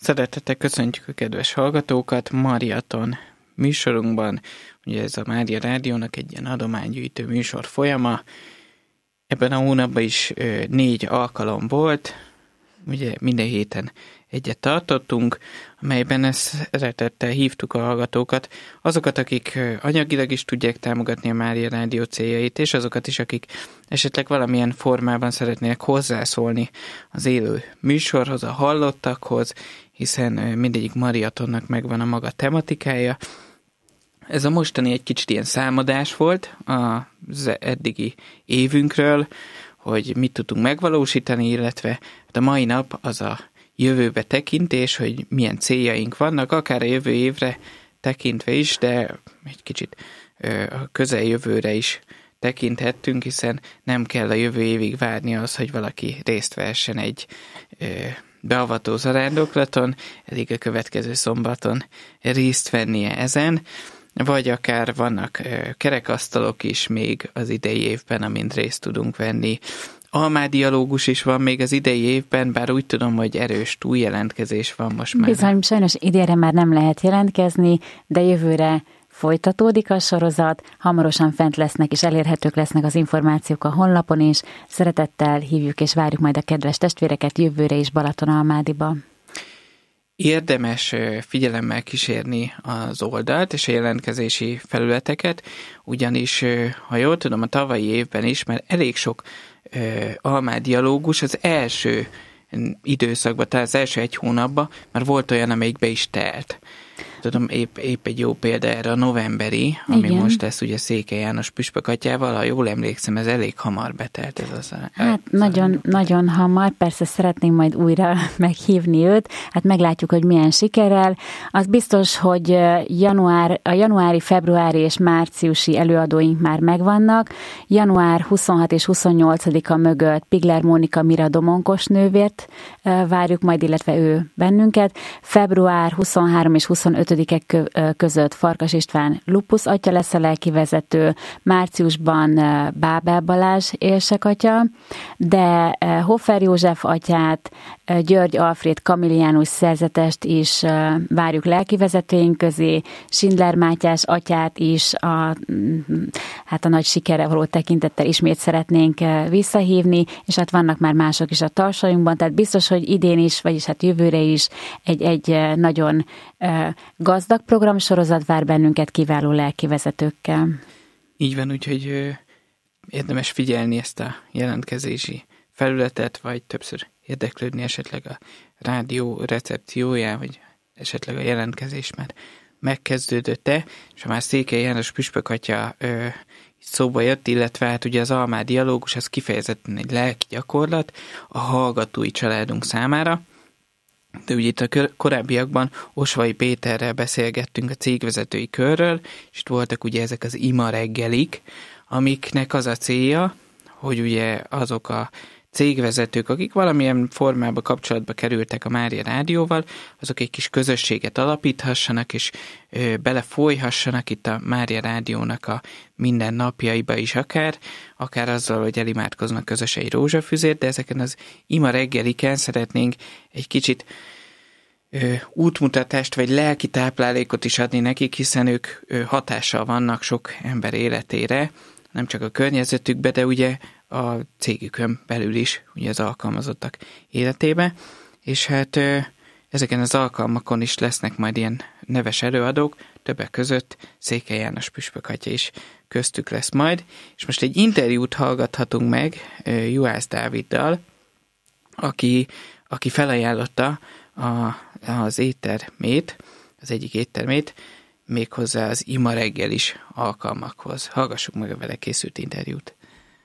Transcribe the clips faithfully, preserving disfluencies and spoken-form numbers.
Szeretettel köszöntjük a kedves hallgatókat Mariaton műsorunkban. Ugye ez a Mária Rádiónak egy ilyen adománygyűjtő műsor folyama. Ebben a hónapban is ö, négy alkalom volt. Ugye minden héten egyet tartottunk, amelyben szeretettel hívtuk a hallgatókat, azokat, akik anyagilag is tudják támogatni a Mária Rádió céljait, és azokat is, akik esetleg valamilyen formában szeretnének hozzászólni az élő műsorhoz, a hallottakhoz, hiszen mindegyik Mariatonnak megvan a maga tematikája. Ez a mostani egy kicsit ilyen számadás volt az eddigi évünkről, hogy mit tudtunk megvalósítani, illetve a mai nap az a jövőbe tekintés, hogy milyen céljaink vannak, akár a jövő évre tekintve is, de egy kicsit a közeljövőre is tekinthettünk, hiszen nem kell a jövő évig várni az, hogy valaki részt vehessen egy beavató zarándoklaton, elég a következő szombaton részt vennie ezen, vagy akár vannak kerekasztalok is még az idei évben, amint részt tudunk venni. Almádialógus is van még az idei évben, bár úgy tudom, hogy erős túljelentkezés van most már. Bizony, sajnos idénre már nem lehet jelentkezni, de jövőre folytatódik a sorozat, hamarosan fent lesznek és elérhetők lesznek az információk a honlapon is. Szeretettel hívjuk és várjuk majd a kedves testvéreket jövőre is Balatonalmádiba. Érdemes figyelemmel kísérni az oldalt és a jelentkezési felületeket, ugyanis, ha jól tudom, a tavalyi évben is, mert elég sok almádialógus az első időszakban, tehát az első egy hónapban, már volt olyan, amelyik be is telt. Tudom, épp, épp egy jó példa erre a novemberi, ami igen. Most lesz ugye Székely János püspök atyával, ha jól emlékszem, ez elég hamar betelt ez az. Hát az nagyon, a... nagyon hamar, persze szeretnénk majd újra meghívni őt, hát meglátjuk, hogy milyen sikerrel. Az biztos, hogy január, a januári, februári és márciusi előadóink már megvannak. január huszonhatodika és huszonnyolcadika mögött Pigler Mónika Mira Domonkos nővért várjuk majd, illetve ő bennünket. február huszonharmadika és huszonötödike között Farkas István Lupus atya lesz a lelkivezető, márciusban Bábel Balázs érsek atya, de Hofer József atyát, György Alfréd Kamiliánus szerzetest is várjuk lelkivezetőink közé, Schindler Mátyás atyát is a, hát a nagy sikerre való tekintettel ismét szeretnénk visszahívni, és hát vannak már mások is a tarsajunkban, tehát biztos, hogy idén is, vagyis hát jövőre is egy, egy nagyon gazdag programsorozat vár bennünket kiváló lelkivezetőkkel. Így van, úgyhogy érdemes figyelni ezt a jelentkezési felületet, vagy többször érdeklődni esetleg a rádió recepcióján, vagy esetleg a jelentkezés már megkezdődött-e, és ha már Székely János püspök atya ö, szóba jött, illetve hát ugye az almádialógus az kifejezetten egy lelki gyakorlat a hallgatói családunk számára, de ugye itt a korábbiakban Osvai Péterrel beszélgettünk a cégvezetői körről, és itt voltak ugye ezek az ima reggelik, amiknek az a célja, hogy ugye azok a cégvezetők, akik valamilyen formában kapcsolatba kerültek a Mária Rádióval, azok egy kis közösséget alapíthassanak, és ö, belefolyhassanak itt a Mária Rádiónak a minden napjaiba is akár, akár azzal, hogy elimádkoznak közös egy rózsafüzért, de ezeken az ima reggeliken szeretnénk egy kicsit ö, útmutatást, vagy lelki táplálékot is adni nekik, hiszen ők ö, hatással vannak sok ember életére, nem csak a környezetükbe, de ugye a cégükön belül is, ugye az alkalmazottak életébe, és hát ö, ezeken az alkalmakon is lesznek majd ilyen neves előadók, többek között Székely János püspök atya is köztük lesz majd, és most egy interjút hallgathatunk meg ö, Juhász Dáviddal, aki, aki felajánlotta a, az éttermét, az egyik éttermét, méghozzá az ima reggelis alkalmakhoz. Hallgassuk meg a vele készült interjút.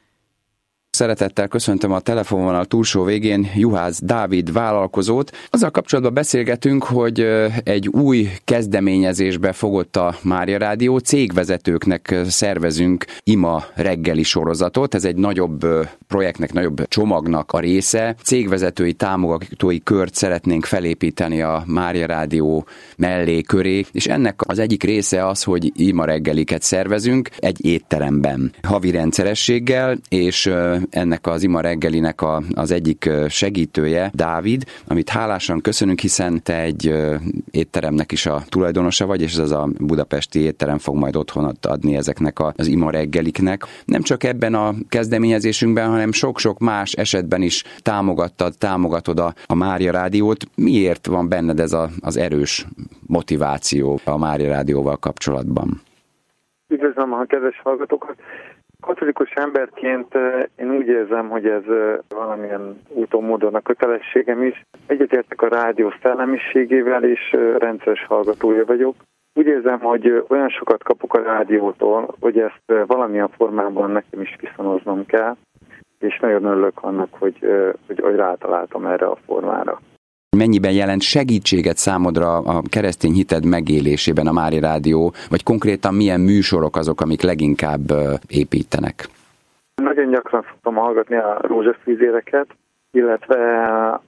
Szeretettel köszöntöm a telefonvonal túlsó végén Juhász Dávid vállalkozót. Azzal kapcsolatban beszélgetünk, hogy egy új kezdeményezésbe fogott a Mária Rádió, cégvezetőknek szervezünk ima reggeli sorozatot. Ez egy nagyobb projektnek, nagyobb csomagnak a része. Cégvezetői támogatói kört szeretnénk felépíteni a Mária Rádió mellé köré, és ennek az egyik része az, hogy ima reggeliket szervezünk egy étteremben, havi rendszerességgel, és ennek az Ima reggelinek a, az egyik segítője, Dávid, amit hálásan köszönünk, hiszen te egy étteremnek is a tulajdonosa vagy, és ez a budapesti étterem fog majd otthonot adni ezeknek az Ima reggeliknek. Nem csak ebben a kezdeményezésünkben, hanem sok-sok más esetben is támogattad, támogatod a, a Mária Rádiót. Miért van benned ez a, az erős motiváció a Mária Rádióval kapcsolatban? Üdvözlöm a kedves hallgatókat! Katolikus emberként én úgy érzem, hogy ez valamilyen úton, módon a kötelességem is. Egyetértek a rádió szellemiségével, és rendszeres hallgatója vagyok. Úgy érzem, hogy olyan sokat kapok a rádiótól, hogy ezt valamilyen formában nekem is viszonoznom kell, és nagyon örülök annak, hogy, hogy, hogy rátaláltam erre a formára. Mennyiben jelent segítséget számodra a keresztény hited megélésében a Mária Rádió, vagy konkrétan milyen műsorok azok, amik leginkább építenek? Nagyon gyakran szoktam hallgatni a rózsaszűzéreket, illetve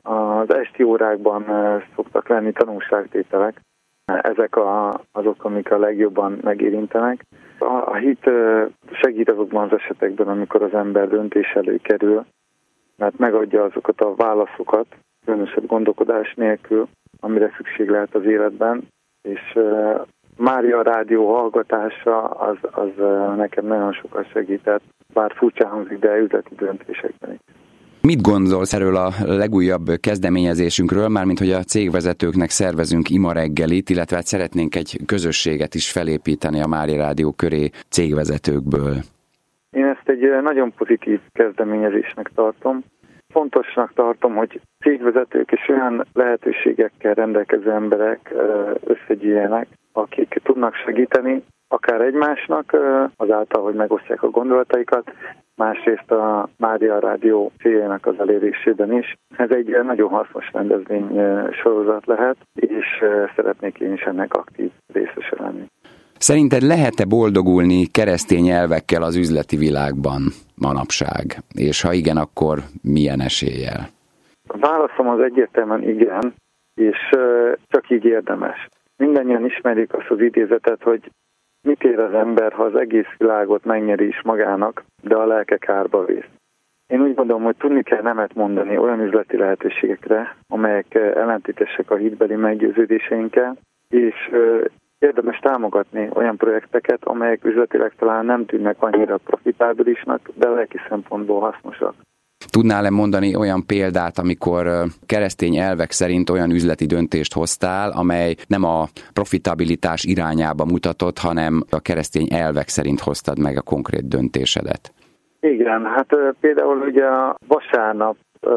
az esti órákban szoktak lenni tanúságtételek. Ezek a, azok, amik a legjobban megérintenek. A, a hit segít azokban az esetekben, amikor az ember döntés elő kerül, mert megadja azokat a válaszokat, különösebb gondolkodás nélkül, amire szükség lehet az életben, és uh, Mária Rádió hallgatása az, az uh, nekem nagyon sokat segített, bár furcsán hangzik, de üzleti döntésekben is. Mit gondolsz erről a legújabb kezdeményezésünkről, mármint hogy a cégvezetőknek szervezünk Ima reggelit, illetve hát szeretnénk egy közösséget is felépíteni a Mária Rádió köré cégvezetőkből? Én ezt egy nagyon pozitív kezdeményezésnek tartom. Fontosnak tartom, hogy cégvezetők és olyan lehetőségekkel rendelkező emberek összegyűjjenek, akik tudnak segíteni, akár egymásnak, azáltal, hogy megosztják a gondolataikat, másrészt a Mária Rádió céljának az elérésében is. Ez egy nagyon hasznos rendezvény sorozat lehet, és szeretnék én is ennek aktív részese lenni. Szerinted lehet-e boldogulni keresztény elvekkel az üzleti világban manapság? És ha igen, akkor milyen eséllyel? A válaszom az egyértelműen igen, és csak így érdemes. Mindannyian ismerik azt az idézetet, hogy mit ér az ember, ha az egész világot megnyeri is magának, de a lelke kárba vész. Én úgy gondolom, hogy tudni kell nemet mondani olyan üzleti lehetőségekre, amelyek ellentétesek a hitbeli meggyőződéseinkkel, és érdemes támogatni olyan projekteket, amelyek üzletileg talán nem tűnnek annyira profitábilisnak, de lelki szempontból hasznosak. Tudnál-e mondani olyan példát, amikor keresztény elvek szerint olyan üzleti döntést hoztál, amely nem a profitabilitás irányába mutatott, hanem a keresztény elvek szerint hoztad meg a konkrét döntésedet? Igen, hát például ugye a vasárnap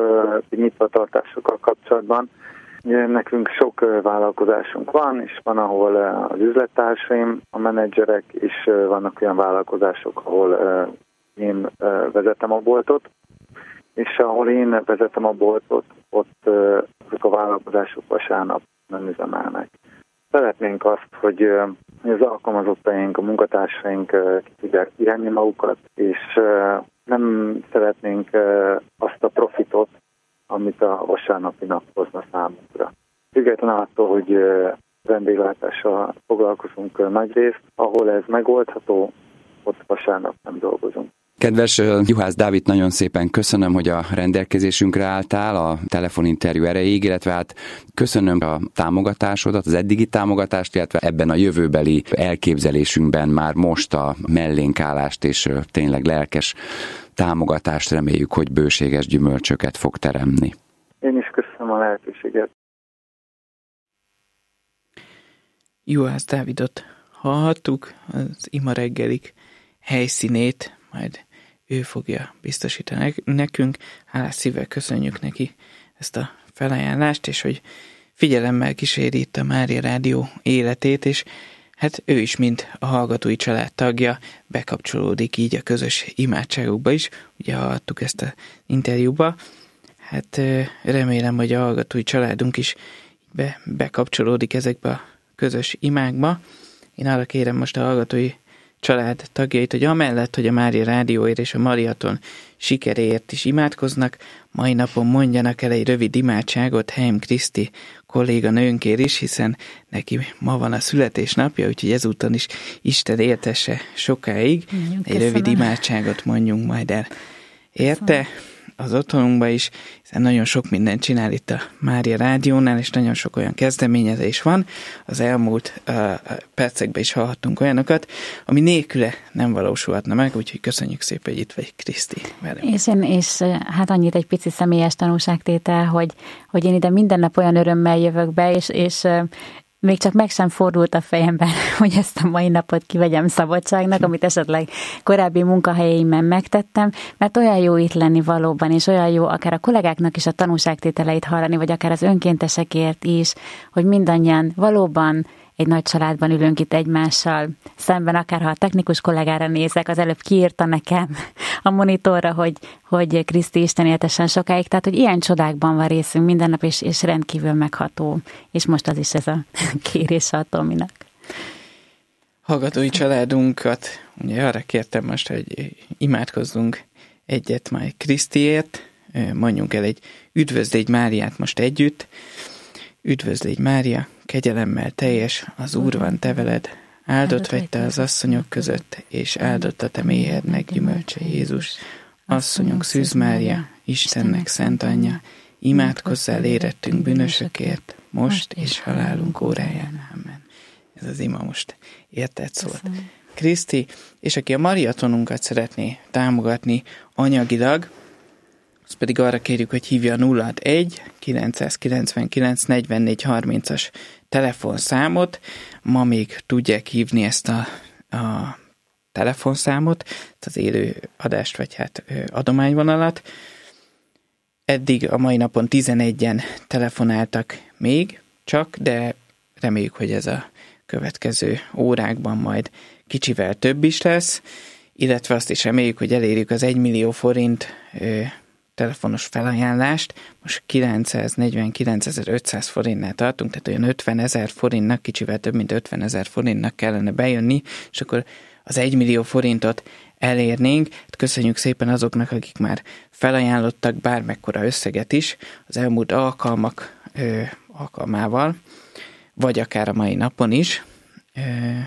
nyitvatartásokkal kapcsolatban nekünk sok vállalkozásunk van, és van, ahol az üzlettársaim, a menedzserek, és vannak olyan vállalkozások, ahol én vezetem a boltot, és ahol én vezetem a boltot, ott azok a vállalkozások vasárnap nem üzemelnek. Szeretnénk azt, hogy az alkalmazottaink, a munkatársaink ki tudják írni magukat, és nem szeretnénk azt a profitot, amit a vasárnapi nap hozna számunkra. Függetlenül attól, hogy vendéglátással foglalkozunk nagyrészt, ahol ez megoldható, ott vasárnap nem dolgozunk. Kedves Juhász Dávid, nagyon szépen köszönöm, hogy a rendelkezésünkre álltál a telefoninterjú erejéig, illetve hát köszönöm a támogatásodat, az eddigi támogatást, illetve ebben a jövőbeli elképzelésünkben már most a mellénkállást és tényleg lelkes támogatást, reméljük, hogy bőséges gyümölcsöket fog teremni. Én is köszönöm a lehetőséget. Juhász Dávidot hallhattuk, az Ima reggelik helyszínét majd ő fogja biztosítani nekünk. Hálás szívvel köszönjük neki ezt a felajánlást, és hogy figyelemmel kíséri itt a Mária Rádió életét, és hát ő is, mint a hallgatói család tagja, bekapcsolódik így a közös imádságokba is. Ugye hallottuk ezt az interjúba. Hát remélem, hogy a hallgatói családunk is be, bekapcsolódik ezekbe a közös imákba. Én arra kérem most a hallgatói család tagjait, hogy amellett, hogy a Mária Rádióért és a Mariaton sikeréért is imádkoznak, mai napon mondjanak el egy rövid imádságot Heim Kriszti kolléganőnkért is, hiszen neki ma van a születésnapja, úgyhogy ezúton is Isten éltesse sokáig. Köszönöm. Egy rövid imádságot mondjunk majd el. érte az otthonunkba is, hiszen nagyon sok mindent csinál itt a Mária Rádiónál, és nagyon sok olyan kezdeményezés van. Az elmúlt uh, percekben is hallhattunk olyanokat, ami nélküle nem valósulhatna meg, úgyhogy köszönjük szépen, hogy itt vagy, Kriszti. És, én, és hát annyit egy pici személyes tanúságtétel, hogy, hogy én ide minden nap olyan örömmel jövök be, és, és még csak meg sem fordult a fejemben, hogy ezt a mai napot kivegyem szabadságnak, amit esetleg korábbi munkahelyeimben megtettem, mert olyan jó itt lenni valóban, és olyan jó akár a kollégáknak is a tanúságtételeit hallani, vagy akár az önkéntesekért is, hogy mindannyian valóban egy nagy családban ülünk itt egymással szemben, akár ha a technikus kollégára nézek, az előbb kiírta nekem a monitorra, hogy, hogy Kriszti Isten éltessen sokáig, tehát hogy ilyen csodákban van részünk minden nap, és, és rendkívül megható. És most az is ez a kérés a Tominak. Hallgatói családunkat, ugye arra kértem most, hogy imádkozzunk egyet majd Krisztiért, mondjunk el egy üdvözlégy Máriát most együtt. Üdvözlégy Mária, kegyelemmel teljes, az Úr van te veled, áldott vagy te az asszonyok között, és áldott a te méhednek gyümölcse Jézus. Asszonyunk Szűz Mária, Istennek szent anyja, imádkozzál érettünk bűnösökért, most és halálunk óráján. Amen. Ez az ima most érted szólt. Kriszti, és aki a maratonunkat szeretné támogatni anyagilag, azt pedig arra kérjük, hogy hívja a nulla hatvanegy kilencszázkilencvenkilenc negyvennégy harmincas telefonszámot. Ma még tudják hívni ezt a, a telefonszámot, az élő adást, vagy hát adományvonalat. Eddig a mai napon tizenegyen telefonáltak még csak, de reméljük, hogy ez a következő órákban majd kicsivel több is lesz, illetve azt is reméljük, hogy elérjük az egymillió forint telefonos felajánlást. Most kilencszáznegyvenkilencezer-ötszáz forintnál tartunk, tehát olyan ötvenezer forintnak, kicsivel több mint ötvenezer forintnak kellene bejönni, és akkor az egymillió forintot elérnénk. Köszönjük szépen azoknak, akik már felajánlottak bármekkora összeget is az elmúlt alkalmak ö, alkalmával, vagy akár a mai napon is. Ö,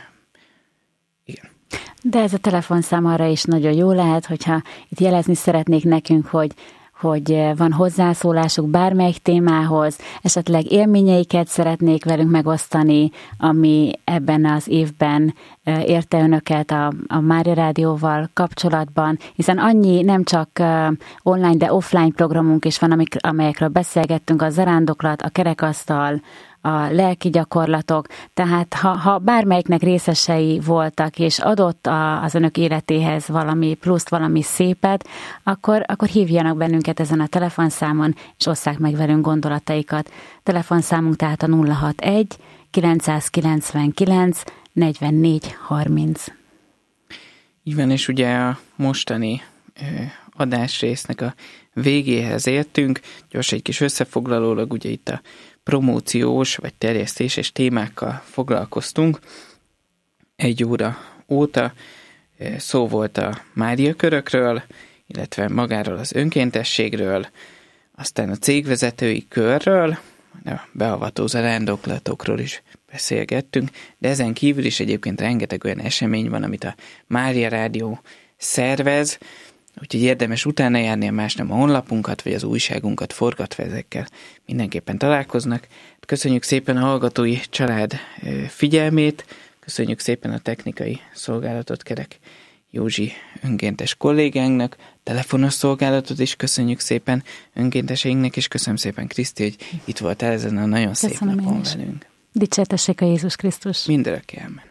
igen. De ez a telefonszám arra is nagyon jó lehet, hogyha itt jelezni szeretnék nekünk, hogy hogy van hozzászólásuk bármelyik témához, esetleg élményeiket szeretnék velünk megosztani, ami ebben az évben érte önöket a, a Mária Rádióval kapcsolatban, hiszen annyi nem csak online, de offline programunk is van, amik, amelyekről beszélgettünk, a zarándoklat, a kerekasztal, a lelki gyakorlatok, tehát ha, ha bármelyiknek részesei voltak, és adott a, az önök életéhez valami pluszt, valami szépet, akkor, akkor hívjanak bennünket ezen a telefonszámon, és osszák meg velünk gondolataikat. Telefonszámunk tehát a nulla hatvanegy kilencszázkilencvenkilenc negyvennégy harminc. Így van, és ugye a mostani ö, adásrésznek a végéhez értünk. Gyors egy kis összefoglalólag, ugye itt a promóciós vagy terjesztéses témákkal foglalkoztunk. Egy óra óta szó volt a Mária körökről, illetve magáról az önkéntességről, aztán a cégvezetői körről, a beavató zarándoklatokról is beszélgettünk, de ezen kívül is egyébként rengeteg olyan esemény van, amit a Mária Rádió szervez, úgyhogy érdemes utána járni a más nem a honlapunkat, vagy az újságunkat forgatva, ezekkel mindenképpen találkoznak. Köszönjük szépen a hallgatói család figyelmét, köszönjük szépen a technikai szolgálatot Kerek Józsi önkéntes kollégánknak, telefonos szolgálatot is köszönjük szépen önkénteseinknek, és köszönöm szépen, Kriszti, hogy itt voltál ezen a nagyon szép köszönöm napon velünk. Dicsértessék a Jézus Krisztus! Mindörökké, amen.